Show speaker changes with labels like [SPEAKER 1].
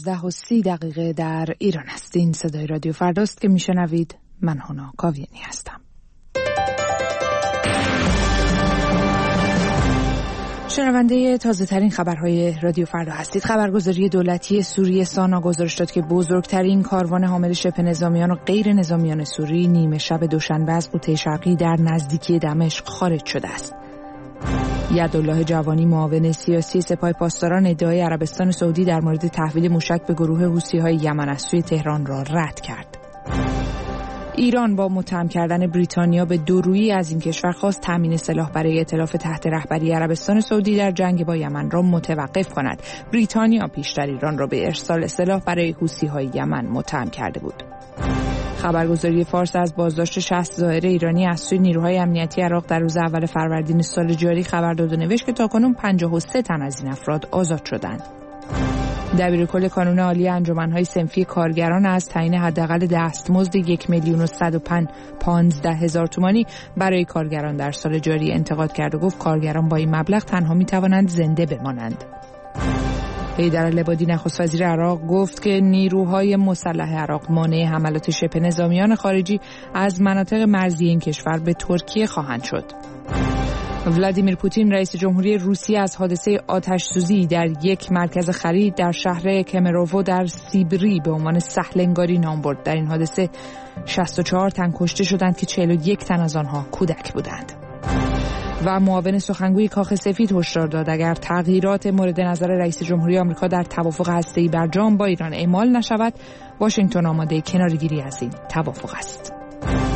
[SPEAKER 1] 11:30 در ایران هستین. صدای رادیو فرداست که میشنوید. من هنا کاویانی هستم. شنونده تازه ترین خبرهای رادیو فردا هستید. خبرگزاری دولتی سوریه سانا گزارش داد که بزرگترین کاروان حامل شبه نظامیان و غیر نظامیان سوری نیمه شب دوشنبه از قوطه شرقی در نزدیکی دمشق خارج شده است. یدالله جوانی معاون سیاسی سپاه پاسداران ادعای عربستان سعودی در مورد تحویل موشک به گروه حوثی‌های یمن از سوی تهران را رد کرد. ایران با متهم کردن بریتانیا به دورویی از این کشور خواست تامین سلاح برای ائتلاف تحت رهبری عربستان سعودی در جنگ با یمن را متوقف کند. بریتانیا پیشتر ایران را به ارسال سلاح برای حوثی‌های یمن متهم کرده بود. خبرگزاری فارس از بازداشت 60 ظاهر ایرانی از سوی نیروهای امنیتی عراق در روز اول فروردین سال جاری خبر داد و نوشت که تاکنون 53 تن از این افراد آزاد شدند. دبیرکل کانون عالی انجمن‌های صنفی کارگران از تعیین حداقل دستمزد 1,115,000 تومانی برای کارگران در سال جاری انتقاد کرد و گفت کارگران با این مبلغ تنها می‌توانند زنده بمانند. حیدر لبادی نخست وزیر عراق گفت که نیروهای مسلح عراق مانع حملات شبه نظامیان خارجی از مناطق مرزی این کشور به ترکیه خواهند شد. ولادیمیر پوتین رئیس جمهوری روسیه از حادثه آتش‌سوزی در یک مرکز خرید در شهر کمروو در سیبری به عنوان سهل‌انگاری نام برد. در این حادثه 64 تن کشته شدند که 41 تن از آنها کودک بودند. و معاون سخنگوی کاخ سفید هشدار داد اگر تغییرات مورد نظر رئیس جمهوری آمریکا در توافق هسته‌ای برجام با ایران اعمال نشود، واشنگتن آماده کناره‌گیری از این توافق است.